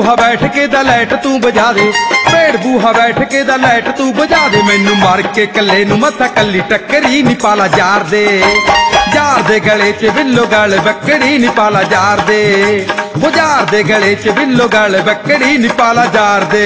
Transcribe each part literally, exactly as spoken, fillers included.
ਬੂਹਾ ਬੈਠ ਕੇ ਦਾ ਲਾਈਟ ਤੂੰ ਬੁਝਾ ਦੇ, ਭੇੜ ਬੂਹਾ ਬੈਠ ਕੇ ਦਾ ਲਾਈਟ ਤੂੰ ਬੁਝਾ ਦੇ। ਮੈਨੂੰ ਮਾਰ ਕੇ ਕੱਲੇ ਨੂੰ ਮੱਥਾ ਕੱਲੀ ਟੱਕਰੀ ਨੀ ਪਾਲਾ ਯਾਰ ਦੇ, ਯਾਰ ਦੇ ਗਲੇ 'ਚ ਬਿੱਲੋ ਗਲ ਬੱਕੜੀ ਨੀ ਪਾਲਾ ਯਾਰ ਦੇ, ਉਹ ਯਾਰ ਦੇ ਗਲੇ 'ਚ ਬਿੱਲੋ ਗਲ ਬੱਕੜੀ ਨੀ ਪਾਲਾ ਯਾਰ ਦੇ।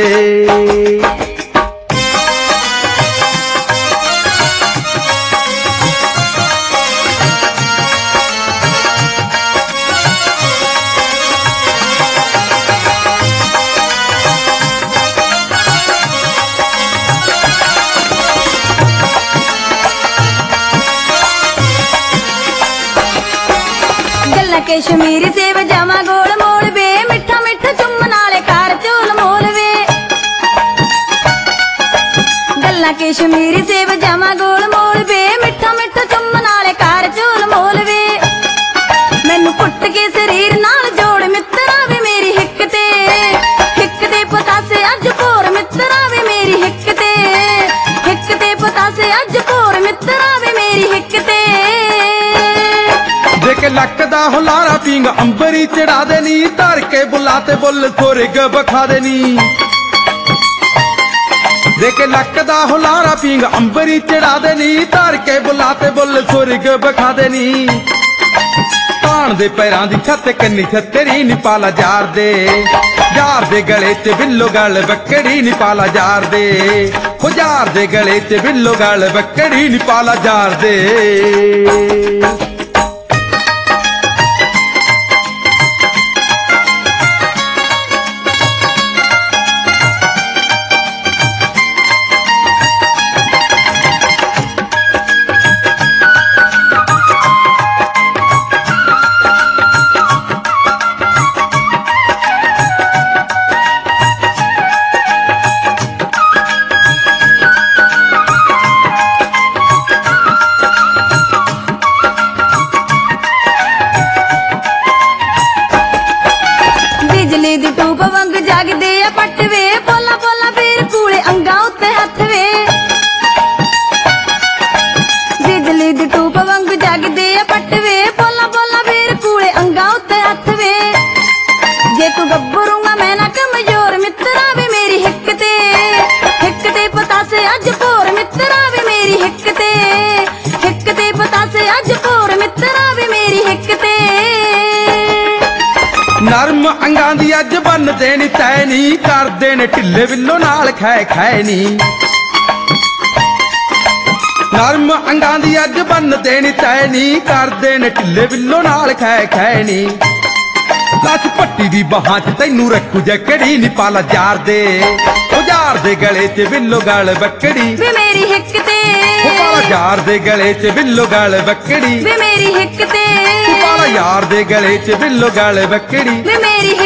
कश्मीरी सेब जावा गोल मोल वे, मिठा मिठा चुम्मन नाले कार झोल मोल वे। गल्ला कश्मीरी सेब जावा गोल मोल वे, मिठा मिठा चुम्मन नाले कार झोल मोल वे। मैनू पुट के शरीर नाल जोड़ मित्रा वे मेरी हिक ते, हिक ते पतासे अज भोर मित्रा वे मेरी हिक ते, हिक ते पतासे अज भोर मित्रा वे मेरी हिक ते। देख लकदा हुलारा पींग अंबरी चढ़ा देनी, धर के बुलाते बुल सुरग बखा देनी। देख लकदा हुलारा पींग अंबरी चढ़ा देनी, धर के बुलाते बुल सुरग बखा देनी। तान दे पैरां दी छत कन्नी छतरी नी पाला जार दे, जार दे गले च बिल्लो गल बकड़ी नी पाला जार दे, हो जार दे गले च बिल्लो गल बकड़ी नी पाला जार दे। बिजली दी टूप वांग जागदे आ पट वे, पोला पोला फिर कूले अंगा उत्ते हथ वे। बिजली दी टूप वांग जागदे आ पट वे, पोला पोला फिर कूले अंगा उत्ते हथ वे। जे तू गब्बरूंगा मैं ना कमजोर मित्रा वे मेरी हिक ते, हिक ते पतासे अज भोर मित्रा वे मेरी हिक ते, हिक ते पतासे अज भोर मित्रा वे मेरी हिक ते। नरम अंगां दी अज बन देनी तै नी, कर देने ढिले बिल्लो नाल खै खै नी। नरम अंगां दी अज बन देनी तै नी, कर देने ढिले बिल्लो नाल खै खै नी। लस पट्टी दी बाहां च तैनू रखू जकड़ी नी पाला जार दे, ओ जार दे गले च बिल्लो गल बकड़ी वे मेरी हिक ते, ओ पाला जार दे गले च बिल्लो गल बकड़ी वे मेरी हिक ते, पाला यार दे गले च बिल्लो गल बकड़ी वे मेरी